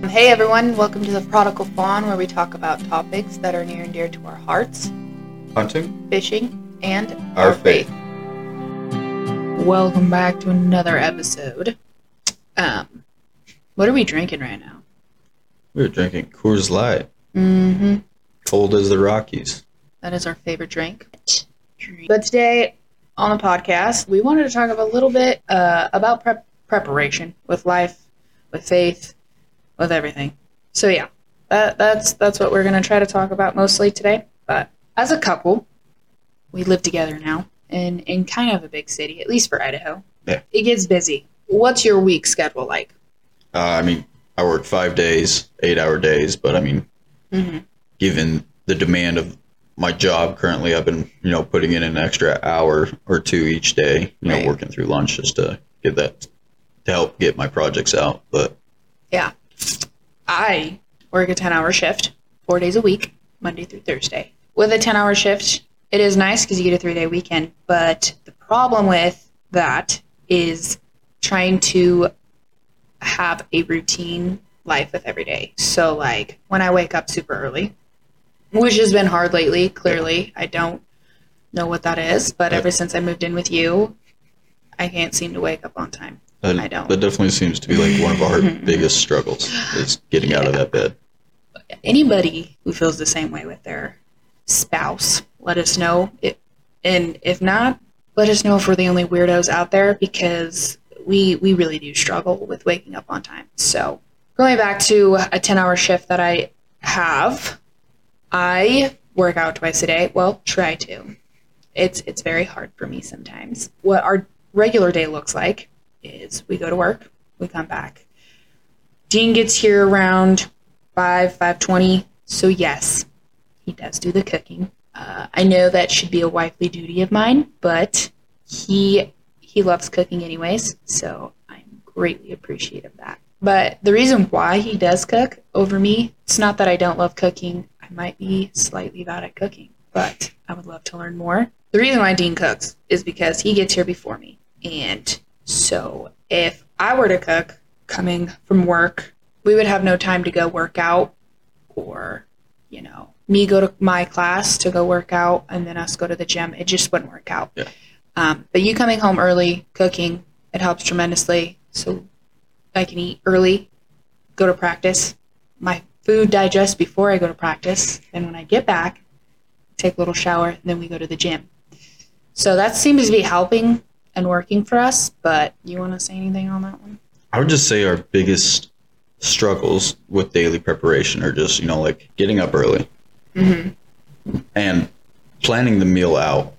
Hey everyone, welcome to the Prodigal Fawn, where we talk about topics that are near and dear to our hearts. Hunting, fishing, and our faith. Welcome back to another episode. What are we drinking right now? We're drinking Coors Light. Mm-hmm. Cold as the Rockies. That is our favorite drink. But today, on the podcast, we wanted to talk a little bit about preparation with life, with faith, with everything. So yeah, that's what we're going to try to talk about mostly today. But as a couple, we live together now in kind of a big city, at least for Idaho. Yeah. It gets busy. What's your week schedule like? I work 5 days, 8-hour days, but given the demand of my job currently, I've been, putting in an extra hour or two each day, Right. working through lunch just to get that, to help get my projects out. But Yeah. I work a 10-hour shift, 4 days a week, Monday through Thursday. With a 10-hour shift, it is nice because you get a 3-day weekend, but the problem with that is trying to have a routine life with every day. So, like, when I wake up super early, which has been hard lately, clearly, I don't know what that is, but ever since I moved in with you, I can't seem to wake up on time. I don't. That definitely seems to be like one of our biggest struggles is getting out of that bed. Anybody who feels the same way with their spouse, let us know. And if not, let us know if we're the only weirdos out there, because we really do struggle with waking up on time. So going back to a 10-hour shift that I have, I work out twice a day. Well, try to. It's very hard for me sometimes. What our regular day looks like is we go to work, we come back. Dean gets here around 5:20. So yes, he does do the cooking. I know that should be a wifely duty of mine, but he loves cooking anyways, so I'm greatly appreciative of that. But the reason why he does cook over me, it's not that I don't love cooking. I might be slightly bad at cooking, but I would love to learn more. The reason why Dean cooks is because he gets here before me. And so if I were to cook coming from work, we would have no time to go work out, or, me go to my class to go work out and then us go to the gym. It just wouldn't work out. Yeah. But you coming home early, cooking, it helps tremendously. So I can eat early, go to practice. My food digests before I go to practice. And when I get back, take a little shower, and then we go to the gym. So that seems to be helping and working for us. But you want to say anything on that one? I would just say our biggest struggles with daily preparation are just, like getting up early and planning the meal out.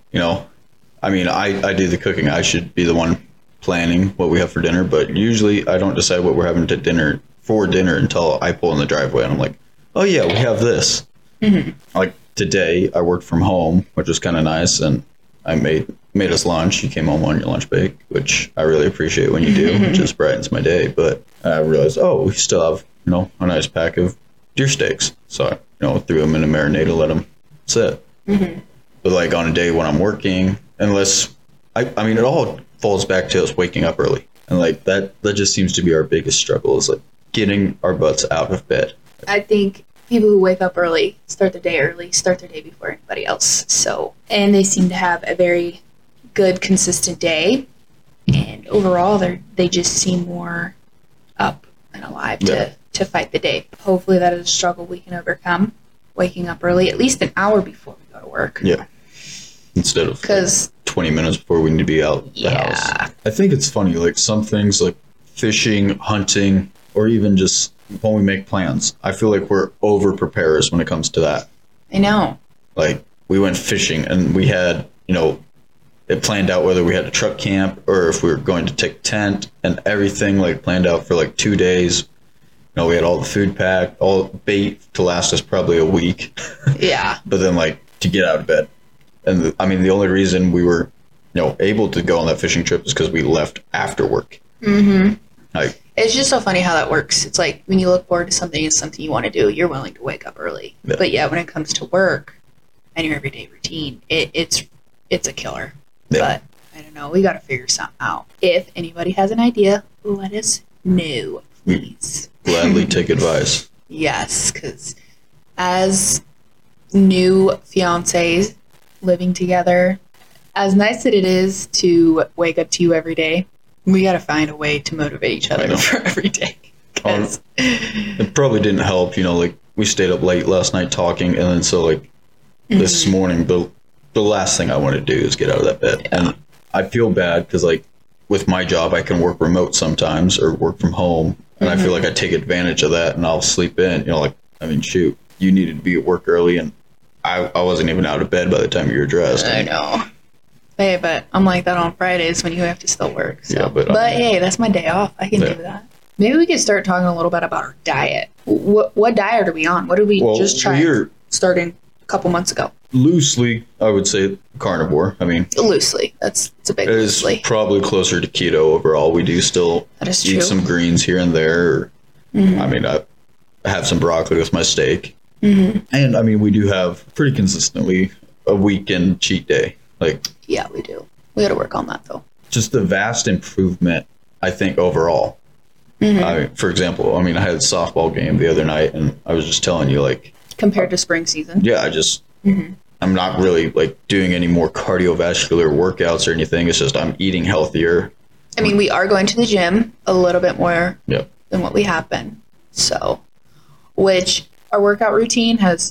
I do the cooking. I should be the one planning what we have for dinner, but usually I don't decide what we're having for dinner until I pull in the driveway and I'm like, oh yeah, we have this. Like today I worked from home, which was kind of nice, and I made us lunch. You came home on your lunch break, which I really appreciate when you do. It just brightens my day. But I realized, we still have, a nice pack of deer steaks. So I, threw them in a marinade and let them sit. But like on a day when I'm working, unless, it all falls back to us waking up early. And like that just seems to be our biggest struggle, is like getting our butts out of bed. I think people who wake up early, start their day early, start their day before anybody else. So, and they seem to have a very good, consistent day. And overall, they just seem more up and alive to fight the day. Hopefully that is a struggle we can overcome, waking up early, at least an hour before we go to work. Yeah. Instead of 20 minutes before we need to be out the house. I think it's funny, like some things like fishing, hunting, or even just when we make plans, I feel like we're over preparers when it comes to that. I know. Like we went fishing and we had, it planned out whether we had a truck camp or if we were going to take tent, and everything like planned out for like 2 days. We had all the food packed, all bait to last us probably a week. Yeah. But then like to get out of bed. And the only reason we were, able to go on that fishing trip is because we left after work. Like, it's just so funny how that works. It's like when you look forward to something, it's something you want to do, you're willing to wake up early. Yeah. But yeah, when it comes to work and your everyday routine, it's a killer. Yeah. But I don't know. We got to figure something out. If anybody has an idea, let us know, please. gladly take advice. Yes, because as new fiancés living together, as nice as it is to wake up to you every day, we got to find a way to motivate each other for every day. It probably didn't help, like we stayed up late last night talking, and then so like this morning, the last thing I want to do is get out of that bed. Yeah. And I feel bad because like with my job, I can work remote sometimes or work from home. And I feel like I take advantage of that and I'll sleep in, shoot, you needed to be at work early and I wasn't even out of bed by the time you were dressed. I know. Hey, but I'm like that on Fridays when you have to still work. So. Yeah, but hey, that's my day off. I can do that. Maybe we could start talking a little bit about our diet. What diet are we on? What did we just try starting a couple months ago? Loosely, I would say carnivore. Loosely. It's a big loosely. It's probably closer to keto overall. We do still eat some greens here and there. I have some broccoli with my steak. And we do have pretty consistently a weekend cheat day. Yeah, we do. We got to work on that though. Just the vast improvement, I think, overall. For example, I had a softball game the other night, and I was just telling you, compared to spring season. Yeah, I just I'm not really doing any more cardiovascular workouts or anything. It's just I'm eating healthier. We are going to the gym a little bit more than what we have been. So, which our workout routine has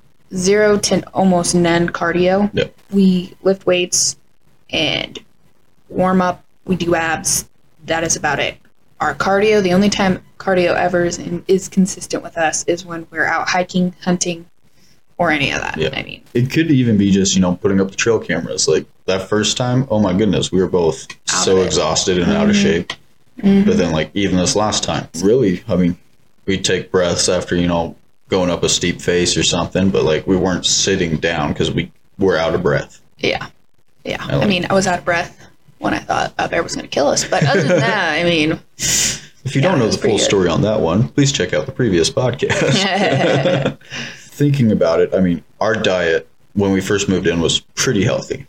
0 to almost none cardio. Yep. We lift weights and warm up. We do abs. That is about it. Our cardio, the only time cardio ever is consistent with us is when we're out hiking, hunting, or any of that. Yeah. It could even be just, putting up the trail cameras. That first time, oh my goodness, we were both so exhausted and out of shape. But then even this last time, really, we'd take breaths after, going up a steep face or something, but we weren't sitting down because we were out of breath. Yeah. Yeah. I was out of breath when I thought a bear was going to kill us. But other than that, if you don't know the full story on that one, please check out the previous podcast. Thinking about it, our diet when we first moved in was pretty healthy.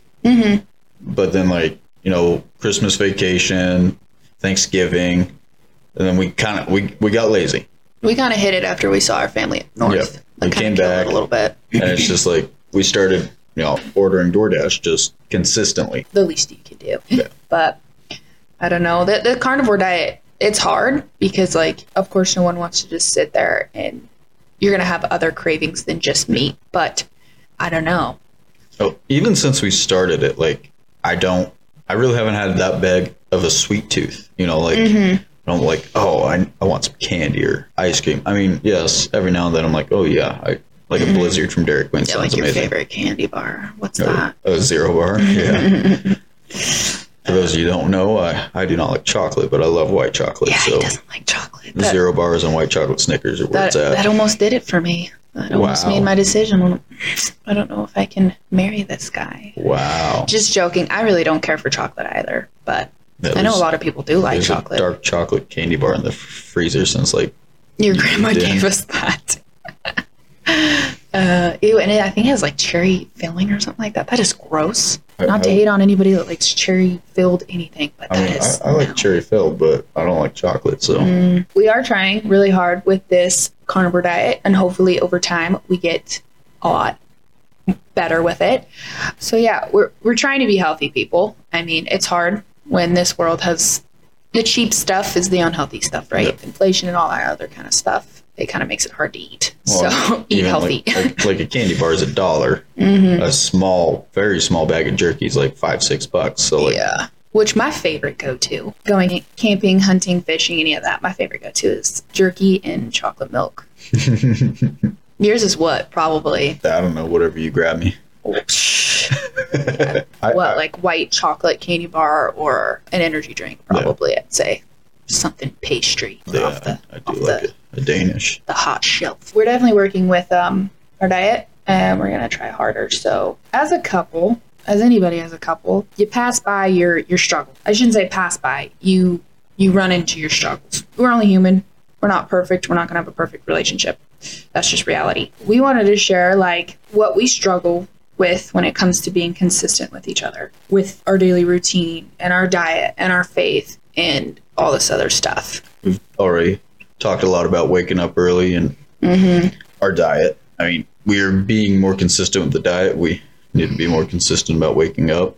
But then Christmas vacation, Thanksgiving, and then we got lazy. We kind of hit it after we saw our family up north. Yep. We came back a little bit. And it's just we started, ordering DoorDash just consistently. The least you could do. Yeah. But I don't know. The carnivore diet, it's hard because, of course, no one wants to just sit there and you're going to have other cravings than just meat. But I don't know. Oh, even since we started it, I really haven't had that big of a sweet tooth, I'm I want some candy or ice cream. Yes, every now and then I'm oh yeah, I like a Blizzard from Dairy Queen. Sounds your amazing. Favorite candy bar. What's that? A Zero Bar. Yeah. For those of you who don't know, I do not like chocolate, but I love white chocolate. Yeah, he doesn't like chocolate. Zero Bars and white chocolate Snickers are where it's at. That almost did it for me. That almost made my decision. I don't know if I can marry this guy. Wow. Just joking. I really don't care for chocolate either, but I know a lot of people do like chocolate. A dark chocolate candy bar in the freezer since your grandma gave us that. Ew, and I think it has cherry filling or something like that. That is gross. Not to hate on anybody that likes cherry filled anything, but I like cherry filled, but I don't like chocolate. So we are trying really hard with this carnivore diet, and hopefully over time we get a lot better with it. So yeah, we're trying to be healthy people. It's hard when this world has the cheap stuff is the unhealthy stuff, right? Yep. Inflation and all that other kind of stuff. It kind of makes it hard to eat. Well, so eat healthy. Like a candy bar is $1. A small, very small bag of jerky is $5-6. So yeah. Which my favorite go-to, going camping, hunting, fishing, any of that, my favorite go-to is jerky and chocolate milk. Yours is what, probably? I don't know, whatever you grab me. Yeah. Like white chocolate candy bar or an energy drink, probably, I'd say. Something pastry off a Danish. The hot shelf. We're definitely working with our diet, and we're going to try harder. So as a couple, as anybody as a couple, you pass by your struggle. I shouldn't say pass by. You run into your struggles. We're only human. We're not perfect. We're not going to have a perfect relationship. That's just reality. We wanted to share what we struggle with when it comes to being consistent with each other, with our daily routine and our diet and our faith and all this other stuff. We've already talked a lot about waking up early and our diet. I mean, we are being more consistent with the diet. We need to be more consistent about waking up.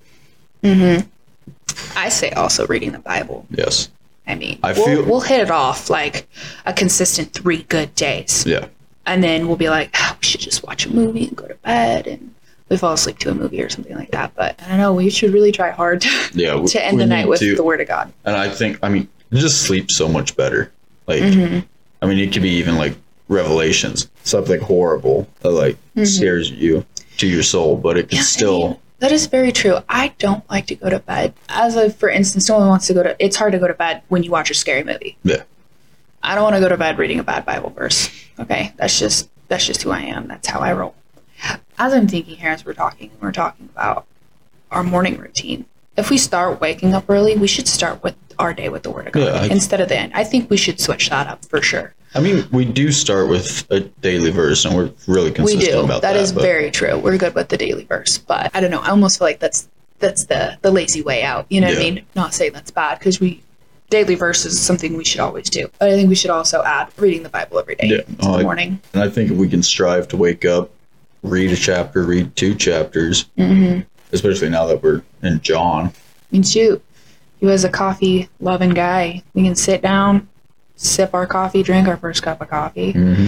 I say also reading the Bible. Yes. I mean, I we'll, feel- we'll hit it off like a consistent 3 good days. Yeah. And then we'll be like, we should just watch a movie and go to bed. And we fall asleep to a movie or something like that. But I don't know. We should really try hard to end the night with the Word of God. And I think, I mean, you just sleep so much better. Like, I mean, it could be even like Revelations, something horrible that like scares you to your soul, but it can still. I mean, that is very true. I don't like to go to bed. For instance, no one wants to it's hard to go to bed when you watch a scary movie. Yeah. I don't want to go to bed reading a bad Bible verse. Okay. That's just who I am. That's how I roll. As I'm thinking here, as we're talking about our morning routine. If we start waking up early, we should start with our day with the Word of God instead of the end. I think we should switch that up for sure. I mean, we do start with a daily verse, and we're really consistent about that. That is very true. We're good with the daily verse, but I don't know. I almost feel like that's the lazy way out. You know what I mean? Not saying that's bad, because daily verse is something we should always do. But I think we should also add reading the Bible every day in the morning. And I think if we can strive to wake up, read a chapter, read 2 chapters, especially now that we're in John. I mean, shoot, you as a coffee-loving guy, we can sit down, sip our coffee, drink our first cup of coffee,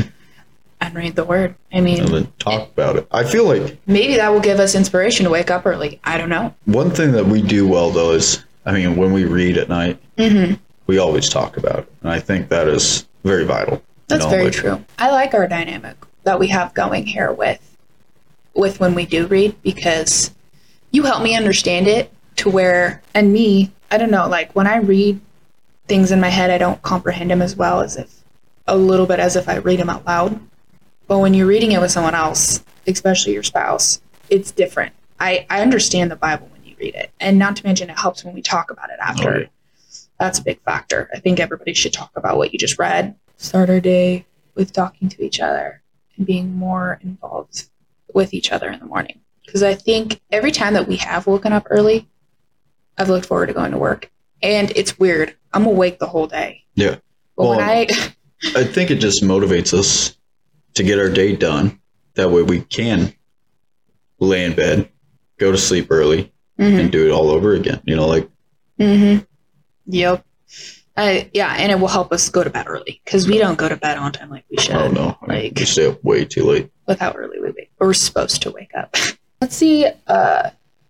and read the Word. I mean, and then talk about it. I feel like maybe that will give us inspiration to wake up early. I don't know. One thing that we do well, though, is, I mean, when we read at night, we always talk about it. And I think that is very vital. That's very true. I like our dynamic that we have going here with when we do read, because you help me understand it to where, and me, I don't know, like when I read things in my head, I don't comprehend them as well as if I read them out loud. But when you're reading it with someone else, especially your spouse, it's different. I understand the Bible when you read it. And not to mention, it helps when we talk about it after. Okay. That's a big factor. I think everybody should talk about what you just read. Start our day with talking to each other and being more involved with each other in the morning. Because I think every time that we have woken up early, I've looked forward to going to work. And it's weird. I'm awake the whole day. Yeah. But when I think it just motivates us to get our day done. That way we can lay in bed, go to sleep early, and do it all over again. You know, like. Yep. Yeah, and it will help us go to bed early, because we don't go to bed on time like we should. Oh, no. Like, we stay up way too late. With how early we wake. We're supposed to wake up. Let's see. How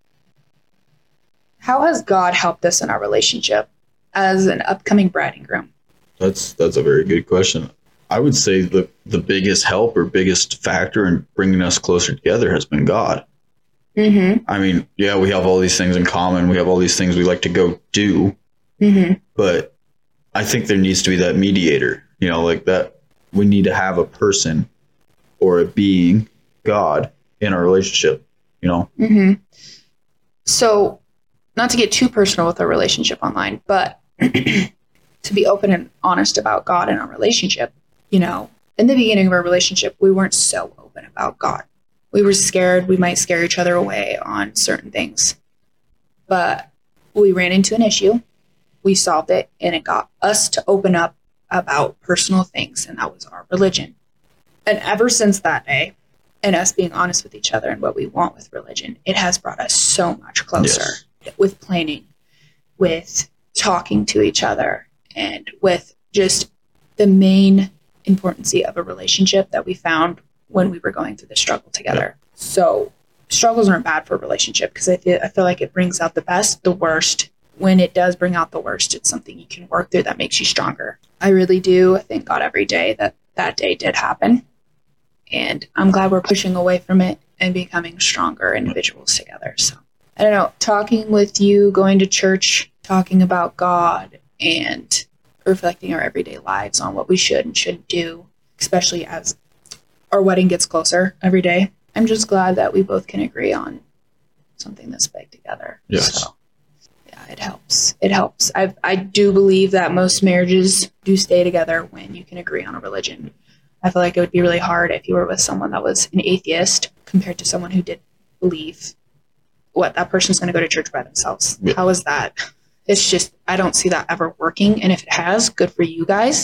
has God helped us in our relationship as an upcoming bride and groom? That's a very good question. I would say the biggest help or biggest factor in bringing us closer together has been God. I mean, yeah, we have all these things in common. We have all these things we like to go do. But I think there needs to be that mediator, you know, like that. We need to have a person or a being, God, in our relationship, you know? So, not to get too personal with our relationship online, but to be open and honest about God in our relationship, you know, in the beginning of our relationship, we weren't so open about God. We were scared we might scare each other away on certain things. But we ran into an issue. We solved it, and it got us to open up about personal things, and that was our religion. And ever since that day, and us being honest with each other and what we want with religion, it has brought us so much closer with planning, with talking to each other, and with just the main importance of a relationship that we found when we were going through the struggle together. So struggles aren't bad for a relationship, because I feel like it brings out the best, the worst. When it does bring out the worst, it's something you can work through that makes you stronger. I really do thank God every day that day did happen. And I'm glad we're pushing away from it and becoming stronger individuals together. So, I don't know, talking with you, going to church, talking about God, and reflecting our everyday lives on what we should and shouldn't do, especially as our wedding gets closer every day. I'm just glad that we both can agree on something this big together. Yes. So, yeah, it helps. It helps. I do believe that most marriages do stay together when you can agree on a religion. I feel like it would be really hard if you were with someone that was an atheist compared to someone who did believe that person's going to go to church by themselves. How is that? It's just, I don't see that ever working. And if it has, good for you guys.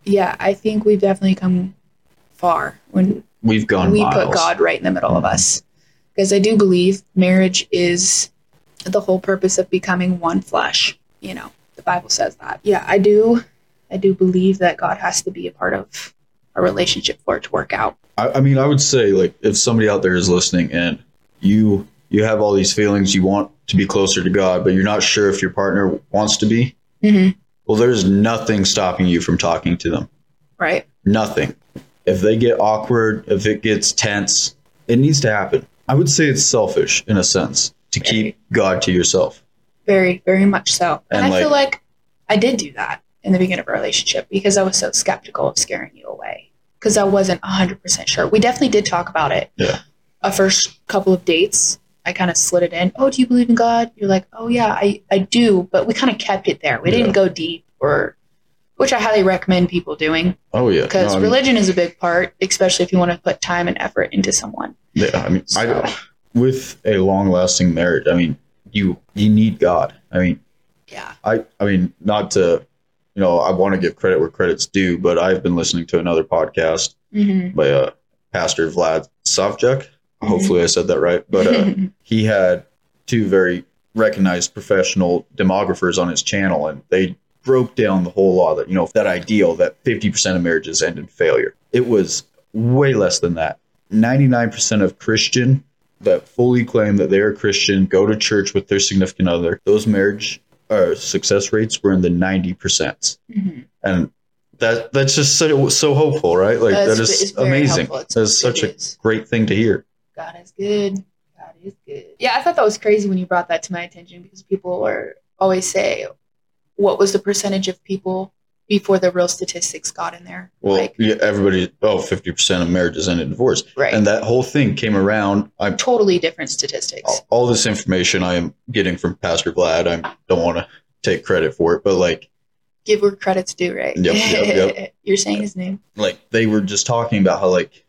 Yeah, I think we've definitely come far when We've gone we miles. put God right in the middle of us. Because I do believe marriage is the whole purpose of becoming one flesh. You know, the Bible says that. Yeah, I do believe that God has to be a part of a relationship for it to work out. I mean, I would say, like, if somebody out there is listening and you have all these feelings, you want to be closer to God, but you're not sure if your partner wants to be, well, there's nothing stopping you from talking to them. Right. Nothing. If they get awkward, if it gets tense, it needs to happen. I would say it's selfish in a sense to keep God to yourself. Very, very much so. And I feel like like I did do that in the beginning of a relationship because I was so skeptical of scaring you away. Because I wasn't 100% sure. We definitely did talk about it. Yeah. Our first couple of dates, I kind of slid it in. Oh, do you believe in God? You're like, oh, yeah, I do. But we kind of kept it there. We didn't go deep, which I highly recommend people doing. Oh, yeah. Because religion is a big part, especially if you want to put time and effort into someone. Yeah, I mean, with a long-lasting marriage, I mean, you need God. I mean, yeah. I mean, not to, I want to give credit where credit's due, but I've been listening to another podcast by Pastor Vlad Savchuk. Hopefully I said that right. But he had two very recognized professional demographers on his channel, and they broke down the whole law that, that ideal that 50% of marriages end in failure. It was way less than that. 99% of Christian that fully claim that they are Christian, go to church with their significant other, those marriage success rates were in the 90%. And that's just so hopeful, right? Like, that is amazing. That's such a great thing to hear. God is good. God is good. Yeah, I thought that was crazy when you brought that to my attention, because people always say, what was the percentage of people before the real statistics got in there? Well, everybody, 50% of marriages end in divorce. Right. And that whole thing came around. Totally different statistics. All this information I am getting from Pastor Vlad. I don't want to take credit for it, but like, give where credit's due, right? Yep. You're saying his name. Like, they were just talking about how, like,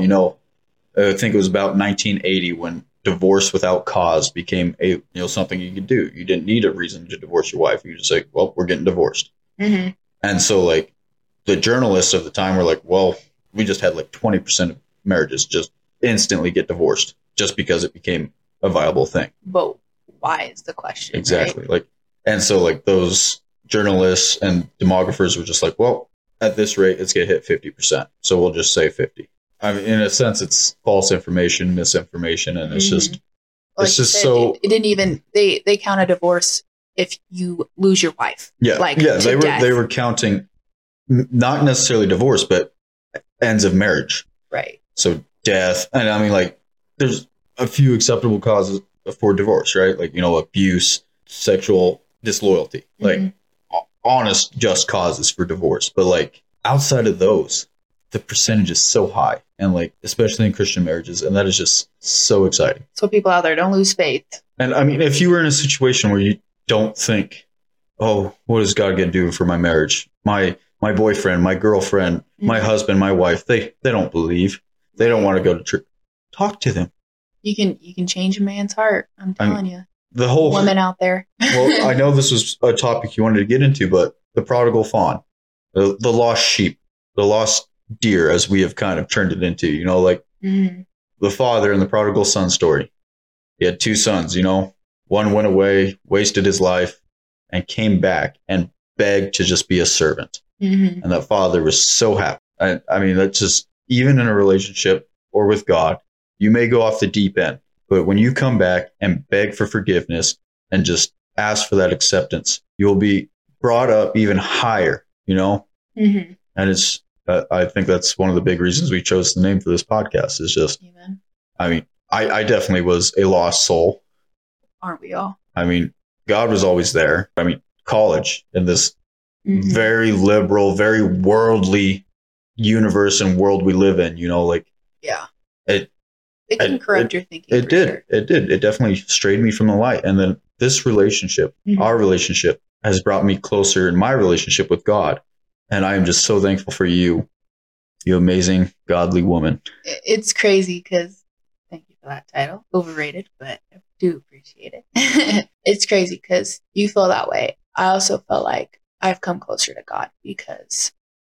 I think it was about 1980 when divorce without cause became something you could do. You didn't need a reason to divorce your wife. You just say, well, we're getting divorced. And so, like, the journalists of the time were like, well, we just had like 20% of marriages just instantly get divorced just because it became a viable thing. But why is the question? Exactly. Right? Like, and so, like, those journalists and demographers were just like, well, at this rate, it's going to hit 50%. So we'll just say 50. I mean, in a sense, it's false information, misinformation, and it's just, like it's just so. It didn't even they count a divorce if you lose your wife. Yeah, like they were counting not necessarily divorce, but ends of marriage. Right. So death, and I mean, like, there's a few acceptable causes for divorce, right? Like, abuse, sexual disloyalty, like honest, just causes for divorce. But like, outside of those, the percentage is so high, and like, especially in Christian marriages, and that is just so exciting. So people out there, don't lose faith. And I mean, if you were in a situation where you don't think, oh, what is God going to do for my marriage? My boyfriend, my girlfriend, my husband, my wife, they don't believe. They don't want to go to church. Talk to them. You can change a man's heart. I'm telling you. The whole women out there. Well, I know this was a topic you wanted to get into, but the prodigal fawn, the lost sheep, the lost deer, as we have kind of turned it into, like the father in the prodigal son story. He had two sons, one went away, wasted his life, and came back and begged to just be a servant. And that father was so happy. I mean, that's just, even in a relationship or with God, you may go off the deep end, but when you come back and beg for forgiveness and just ask for that acceptance, you'll be brought up even higher, And it's, I think that's one of the big reasons we chose the name for this podcast is just, Amen. I mean, I definitely was a lost soul. Aren't we all? I mean, God was always there. I mean, college in this very liberal, very worldly universe and world we live in, like, yeah, it can corrupt your thinking. It did. Sure. It did. It definitely strayed me from the light. And then this relationship, our relationship, has brought me closer in my relationship with God. And I am just so thankful for you amazing, godly woman. It's crazy because, thank you for that title. Overrated, but I do appreciate it. It's crazy because you feel that way. I also feel like I've come closer to God because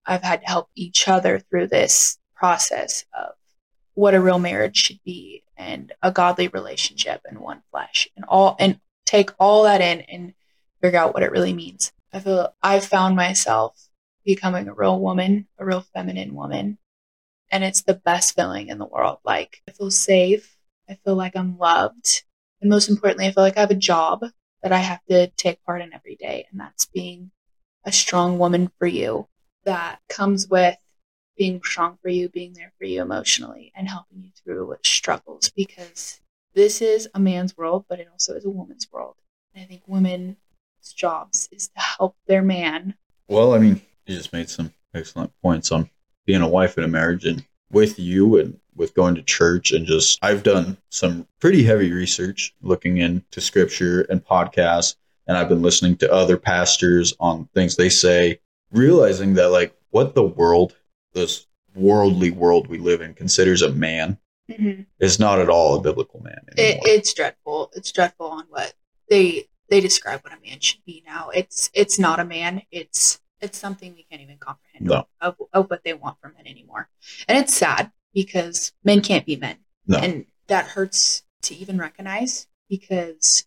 I've had to help each other through this process of what a real marriage should be and a godly relationship in one flesh and take all that in and figure out what it really means. I feel I've found myself becoming a real woman, a real feminine woman. And it's the best feeling in the world. Like, I feel safe. I feel like I'm loved. And most importantly, I feel like I have a job that I have to take part in every day. And that's being a strong woman for you. That comes with being strong for you, being there for you emotionally, and helping you through struggles. Because this is a man's world, but it also is a woman's world. And I think women's jobs is to help their man. Well, I mean, you just made some excellent points on being a wife in a marriage, and with you and with going to church, and just I've done some pretty heavy research looking into scripture and podcasts, and I've been listening to other pastors on things they say, realizing that like what the world, this worldly world we live in, considers a man is not at all a biblical man anymore. It's dreadful. It's dreadful on what they describe what a man should be now. It's not a man. It's something we can't even comprehend of what they want from men anymore. And it's sad because men can't be men. No. And that hurts to even recognize because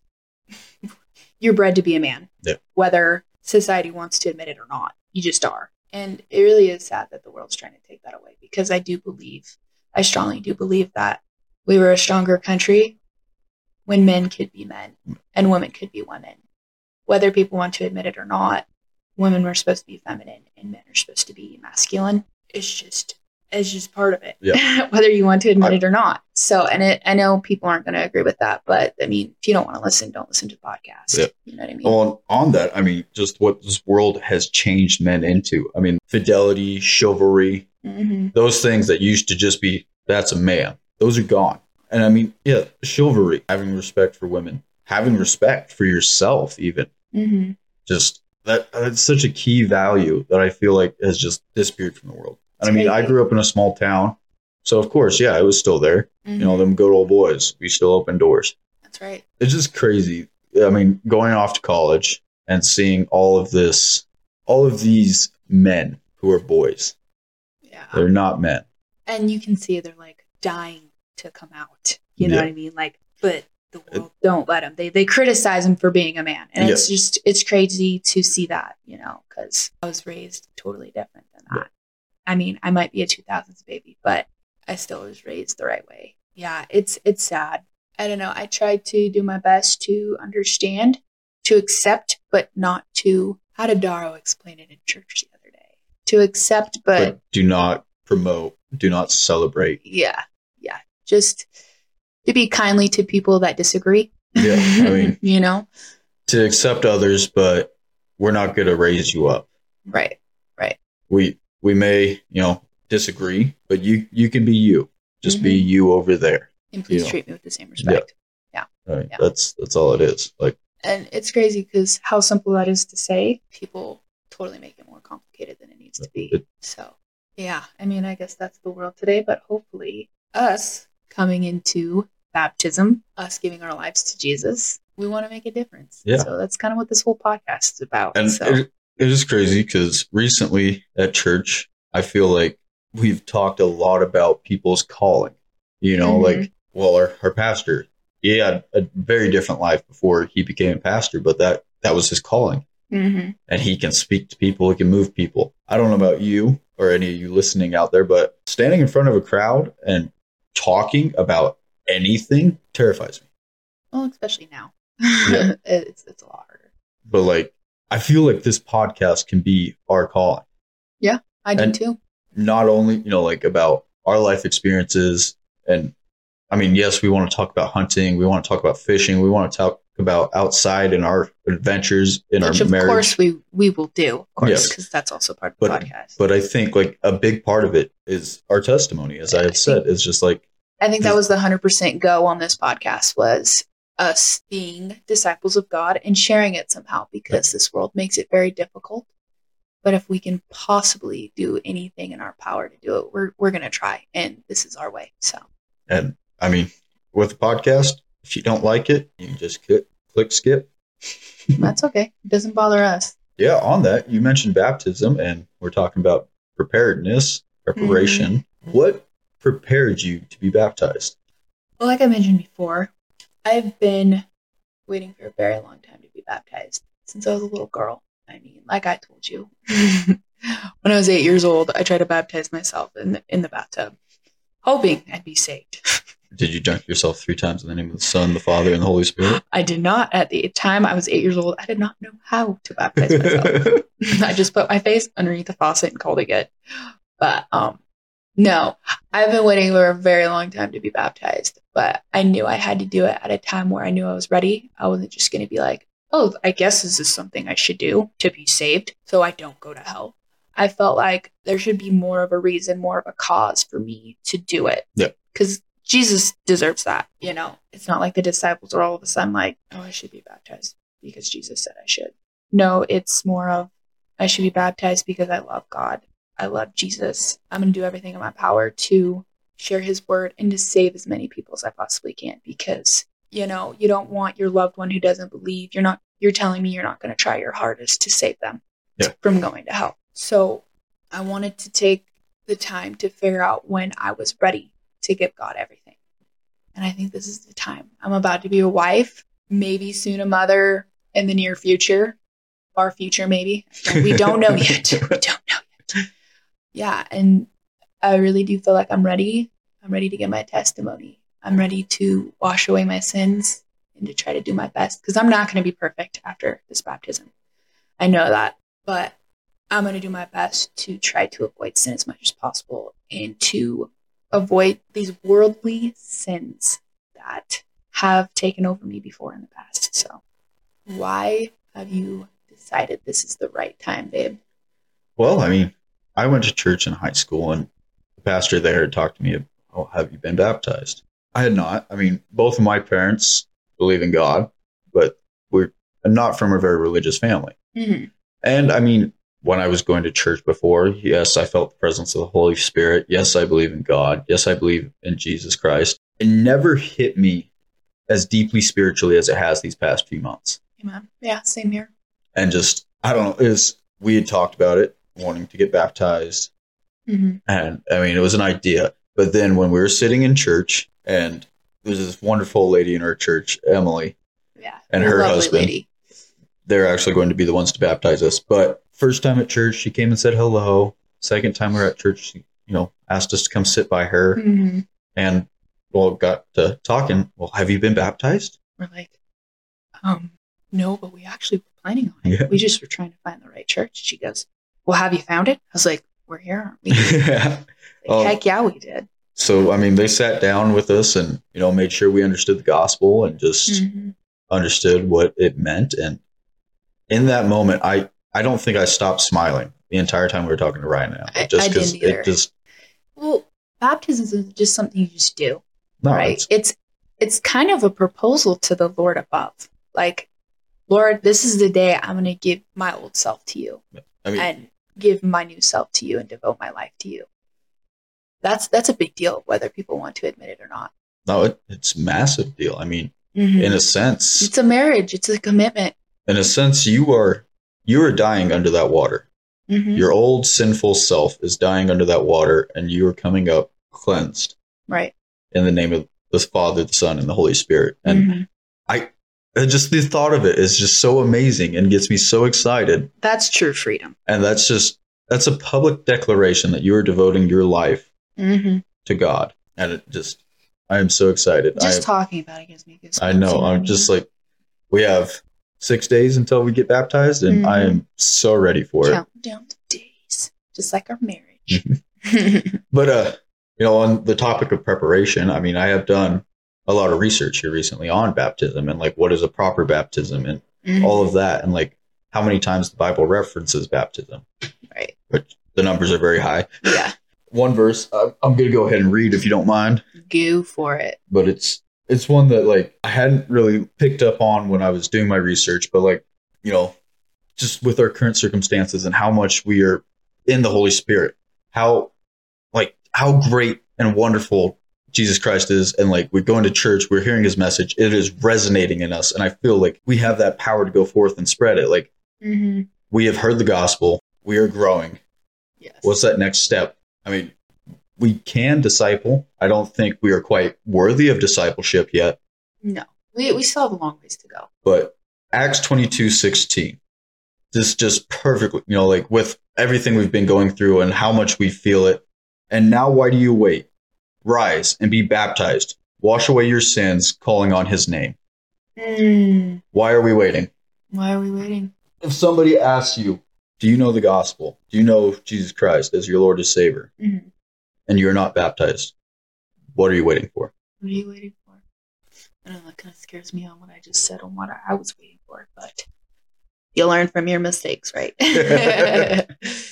you're bred to be a man. Yeah. Whether society wants to admit it or not. You just are. And it really is sad that the world's trying to take that away because I strongly do believe that we were a stronger country when men could be men and women could be women. Whether people want to admit it or not, women were supposed to be feminine and men are supposed to be masculine. It's just part of it, yeah. Whether you want to admit it or not. So, I know people aren't going to agree with that, but I mean, if you don't want to listen, don't listen to the podcast. Yeah. You know what I mean? Well, on that, I mean, just what this world has changed men into. I mean, fidelity, chivalry, those things that used to just be, that's a man. Those are gone. And I mean, yeah, chivalry, having respect for women, having respect for yourself even. Just that's such a key value that I feel like has just disappeared from the world. And I mean, I grew up in a small town. So, of course, yeah, it was still there. You know, them good old boys. We still open doors. That's right. It's just crazy. I mean, going off to college and seeing all of these men who are boys. Yeah. They're not men. And you can see they're like dying to come out. You know what I mean? Like, but the world don't let them. They criticize him for being a man. And it's crazy to see that, you know, because I was raised totally different than that. I mean, I might be a 2000s baby, but I still was raised the right way. Yeah, it's sad. I don't know. I tried to do my best to understand, to accept, but not to. How did Darrow explain it in church the other day? To accept, but do not promote, do not celebrate. Yeah. Just to be kindly to people that disagree. Yeah, I mean, you know, to accept others, but we're not going to raise you up. Right. We may, you know, disagree, but you can be you. Just be you over there. And please treat me with the same respect. Yeah. Right. Yeah. That's all it is. Like, and it's crazy because how simple that is to say, people totally make it more complicated than it needs to be. So, yeah, I mean, I guess that's the world today, but hopefully us coming into baptism, us giving our lives to Jesus, we want to make a difference. Yeah. So that's kind of what this whole podcast is about. And so. It is crazy because recently at church, I feel like we've talked a lot about people's calling. You know, like, well, our pastor, he had a very different life before he became a pastor, but that was his calling. And he can speak to people, he can move people. I don't know about you or any of you listening out there, but standing in front of a crowd and talking about anything terrifies me. Well, especially now. Yeah. It's a lot harder. But like, I feel like this podcast can be our calling. Yeah, I do too. Not only, you know, like about our life experiences. And I mean, yes, we want to talk about hunting. We want to talk about fishing. We want to talk about outside in our adventures in our marriage. Of course we will do, of course, because that's also part of the podcast. But I think like a big part of it is our testimony, as I have said. It's just like, I think that was the 100% go on this podcast was us being disciples of God and sharing it somehow because this world makes it very difficult. But if we can possibly do anything in our power to do it, we're going to try. And this is our way. So, and I mean, with the podcast, if you don't like it, you can just click skip. That's okay. It doesn't bother us. Yeah. On that, you mentioned baptism and we're talking about preparation. What prepared you to be baptized? Well, like I mentioned before, I've been waiting for a very long time to be baptized since I was a little girl. I mean, like I told you, when I was 8 years old, I tried to baptize myself in the bathtub, hoping I'd be saved. Did you dunk yourself 3 times in the name of the Son, the Father, and the Holy Spirit? I did not. At the time I was 8 years old, I did not know how to baptize myself. I just put my face underneath the faucet and called it good. But no, I've been waiting for a very long time to be baptized, but I knew I had to do it at a time where I knew I was ready. I wasn't just going to be like, oh, I guess this is something I should do to be saved so I don't go to hell. I felt like there should be more of a reason, more of a cause for me to do it. Yeah. Because Jesus deserves that, you know? It's not like the disciples are all of a sudden like, oh, I should be baptized because Jesus said I should. No, it's more of, I should be baptized because I love God. I love Jesus. I'm going to do everything in my power to share his word and to save as many people as I possibly can because, you know, you don't want your loved one who doesn't believe. You're telling me you're not going to try your hardest to save them from going to hell. So I wanted to take the time to figure out when I was ready to give God everything. And I think this is the time. I'm about to be a wife, maybe soon a mother in the near future, far future maybe. We don't know yet. We don't know yet. Yeah, and I really do feel like I'm ready. I'm ready to give my testimony. I'm ready to wash away my sins and to try to do my best because I'm not going to be perfect after this baptism. I know that, but I'm going to do my best to try to avoid sin as much as possible and to avoid these worldly sins that have taken over me before in the past. So why have you decided this is the right time, babe? Well, I mean, I went to church in high school and the pastor there had talked to me, oh, have you been baptized? I had not. I mean, both of my parents believe in God, but we're not from a very religious family. Mm-hmm. And I mean, when I was going to church before, yes, I felt the presence of the Holy Spirit. Yes, I believe in God. Yes, I believe in Jesus Christ. It never hit me as deeply spiritually as it has these past few months. Amen. Yeah, same here. And just, I don't know, we had talked about it, wanting to get baptized. Mm-hmm. And I mean, it was an idea. But then when we were sitting in church, and there was this wonderful lady in our church, Emily, and her husband, lady. They're actually going to be the ones to baptize us. But first time at church, she came and said hello. Second time we were at church, she, asked us to come sit by her. Mm-hmm. And, got to talking. Well, have you been baptized? We're like, no, but we actually were planning on it. Yeah. We just were trying to find the right church. She goes, well, have you found it? I was like, we're here, aren't we? Yeah. Heck yeah, we did. So, I mean, they sat down with us and, made sure we understood the gospel and just understood what it meant. And in that moment, I don't think I stopped smiling the entire time we were talking to Ryan now. I didn't either. Well, baptism is just something you just do, right? It's kind of a proposal to the Lord above. Like, Lord, this is the day I'm going to give my old self to you and give my new self to you and devote my life to you. That's a big deal, whether people want to admit it or not. No, it's a massive deal. I mean, in a sense, it's a marriage. It's a commitment. In a sense, you are dying under that water. Mm-hmm. Your old sinful self is dying under that water, and you are coming up cleansed. Right. In the name of the Father, the Son, and the Holy Spirit. And just the thought of it is just so amazing and gets me so excited. That's true freedom. And that's a public declaration that you are devoting your life to God. And I am so excited. Talking about it gives me goosebumps. I know. I'm just like, we have 6 days until we get baptized, and I am so ready for it. Count down the days, just like our marriage. But, on the topic of preparation, I mean, I have done a lot of research here recently on baptism and, like, what is a proper baptism and all of that, and, like, how many times the Bible references baptism. Right. But the numbers are very high. Yeah. One verse, I'm going to go ahead and read if you don't mind. Go for it. But it's one that, like, I hadn't really picked up on when I was doing my research, but, like, just with our current circumstances and how much we are in the Holy Spirit, how great and wonderful Jesus Christ is. And, like, we're going to church, we're hearing his message. It is resonating in us. And I feel like we have that power to go forth and spread it. Like, we have heard the gospel. We are growing. Yes. What's that next step? I mean, we can disciple. I don't think we are quite worthy of discipleship yet. No. We still have a long ways to go. But Acts 22:16, this just perfectly, like with everything we've been going through and how much we feel it. And now why do you wait? Rise and be baptized. Wash away your sins, calling on his name. Why are we waiting? Why are we waiting? If somebody asks you, do you know the gospel? Do you know Jesus Christ as your Lord and Savior? Mm-hmm. And you're not baptized, what are you waiting for? What are you waiting for? I don't know, that kind of scares me on what I just said on what I was waiting for, but you learn from your mistakes, right? I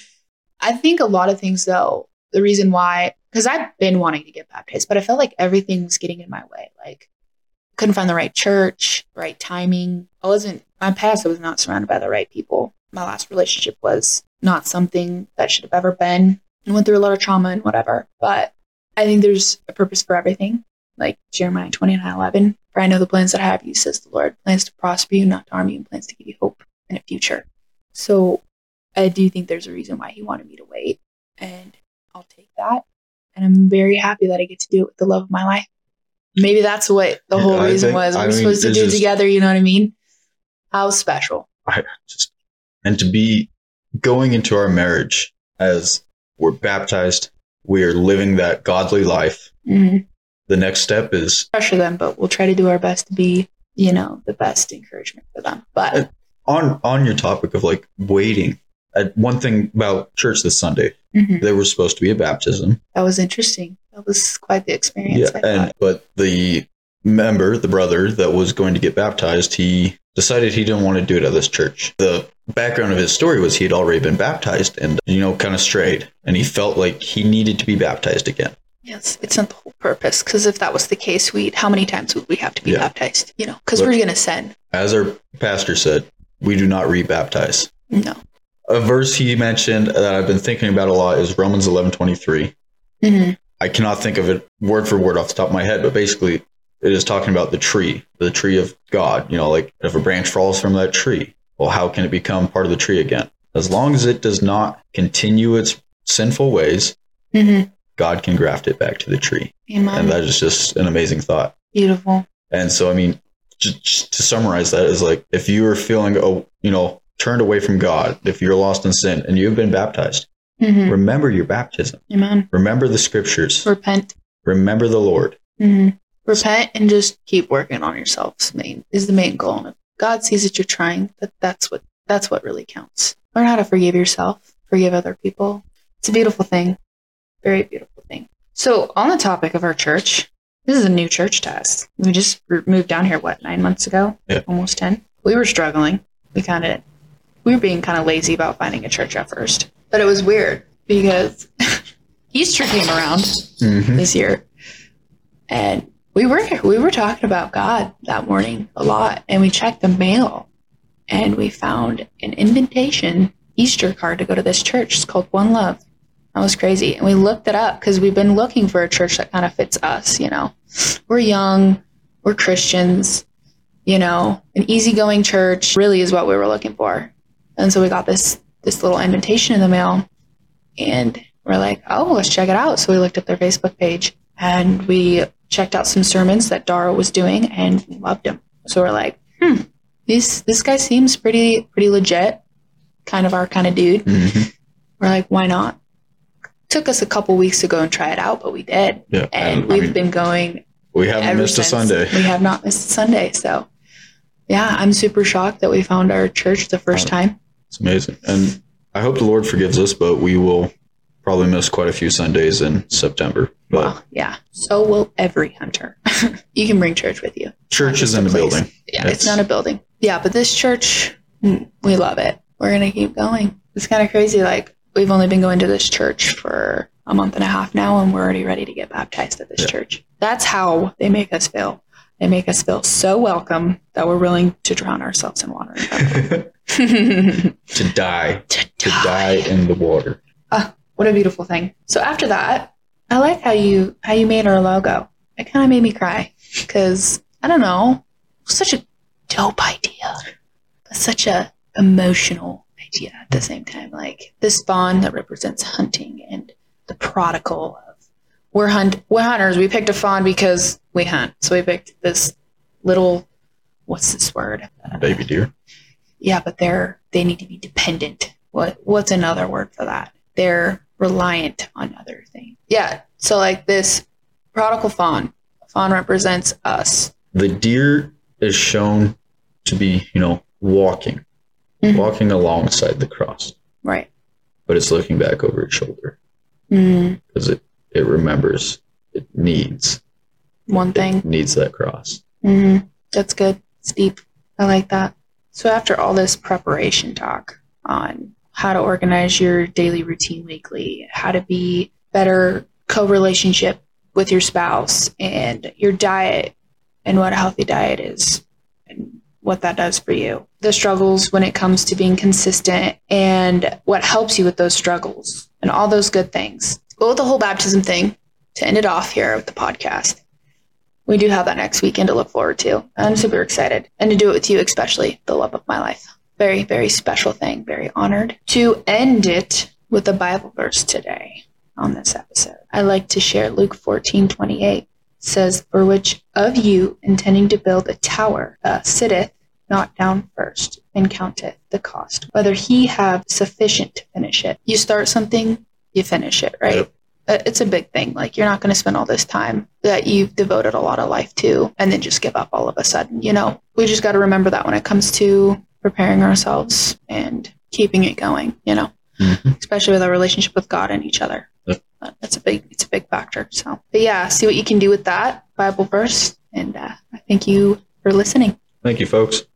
think a lot of things, though, the reason why, because I've been wanting to get baptized, but I felt like everything was getting in my way. Like, couldn't find the right church, right timing. My past, I was not surrounded by the right people. My last relationship was not something that should have ever been. I went through a lot of trauma and whatever, but I think there's a purpose for everything. Like Jeremiah 29:11, for I know the plans that I have you, says the Lord, plans to prosper you, not to harm you, and plans to give you hope in a future. So I do think there's a reason why he wanted me to wait, and I'll take that. And I'm very happy that I get to do it with the love of my life. Maybe that's what the whole reason was. We're supposed to do it together, you know what I mean? How special. And to be going into our marriage as we're baptized, we are living that godly life. Mm-hmm. The next step is pressure them, but we'll try to do our best to be, the best encouragement for them. But on your topic of like waiting, one thing about church this Sunday, there was supposed to be a baptism. That was interesting. That was quite the experience. Yeah, but the brother that was going to get baptized, he decided he didn't want to do it at this church. The background of his story was he had already been baptized and, kind of strayed. And he felt like he needed to be baptized again. Yes, it's not the whole purpose. Because if that was the case, how many times would we have to be baptized? Because we're going to sin. As our pastor said, we do not rebaptize. No. A verse he mentioned that I've been thinking about a lot is Romans 11:23. Mm-hmm. I cannot think of it word for word off the top of my head, but basically it is talking about the tree of God. Like if a branch falls from that tree, well, how can it become part of the tree again? As long as it does not continue its sinful ways, God can graft it back to the tree. Amen. And that is just an amazing thought. Beautiful. And so, just to summarize that is like, if you are feeling, turned away from God, if you're lost in sin and you've been baptized, remember your baptism. Amen. Remember the scriptures. Repent. Remember the Lord. Repent and just keep working on yourself is the main goal. And if God sees that you're trying, that's what really counts. Learn how to forgive yourself, forgive other people. It's a beautiful thing. Very beautiful thing. So on the topic of our church, this is a new church to us. We just moved down here, 9 months ago? Yeah. Almost 10. We were struggling. We were being kind of lazy about finding a church at first. But it was weird because Easter came around this year. And we were talking about God that morning a lot. And we checked the mail. And we found an invitation Easter card to go to this church. It's called One Love. That was crazy. And we looked it up because we've been looking for a church that kind of fits us, We're young. We're Christians. An easygoing church really is what we were looking for. And so we got this little invitation in the mail. And we're like, oh, let's check it out. So we looked at their Facebook page. And we checked out some sermons that Dara was doing and loved him. So we're like, this guy seems pretty legit. Kind of our kind of dude. We're like, why not? Took us a couple weeks to go and try it out, but we did. Yeah, and we've been going. We haven't missed a Sunday. We have not missed a Sunday. So, yeah, I'm super shocked that we found our church the first time. It's amazing. And I hope the Lord forgives us, but we will probably miss quite a few Sundays in September. But well, yeah. So will every hunter. You can bring church with you. Church is in a building. Yeah, it's not a building. Yeah, but this church, we love it. We're going to keep going. It's kind of crazy. Like, we've only been going to this church for a month and a half now, and we're already ready to get baptized at this church. That's how they make us feel. They make us feel so welcome that we're willing to drown ourselves in water. To die in the water. What a beautiful thing. So after that, I like how you made our logo. It kind of made me cry because, I don't know, it was such a dope idea. But such a emotional yeah, at the same time, like this fawn that represents hunting and the prodigal of we're hunters. We picked a fawn because we hunt. So we picked this little, what's this word? Baby deer. Yeah, but they need to be dependent. What's another word for that? They're reliant on other things. Yeah. So like this prodigal fawn. Fawn represents us. The deer is shown to be, walking alongside the cross. Right. But it's looking back over its shoulder. Because it remembers it needs one thing. It needs that cross. That's good. It's deep. I like that. So after all this preparation talk on how to organize your daily routine weekly, how to be better co-relationship with your spouse, and your diet and what a healthy diet is and what that does for you, the struggles when it comes to being consistent and what helps you with those struggles and all those good things. But with the whole baptism thing, to end it off here with the podcast, we do have that next weekend to look forward to. I'm super excited, and to do it with you, especially the love of my life. Very, very special thing. Very honored to end it with a Bible verse today on this episode. I like to share Luke 14:28. Says, "For which of you intending to build a tower sitteth not down first and counteth the cost, whether he have sufficient to finish it." You start something, you finish it, right? Yep. It's a big thing. Like, you're not going to spend all this time that you've devoted a lot of life to and then just give up all of a sudden. We just got to remember that when it comes to preparing ourselves and keeping it going, especially with our relationship with God and each other. Yep. It's a big factor. So, but yeah, see what you can do with that Bible verse. And I thank you for listening. Thank you, folks.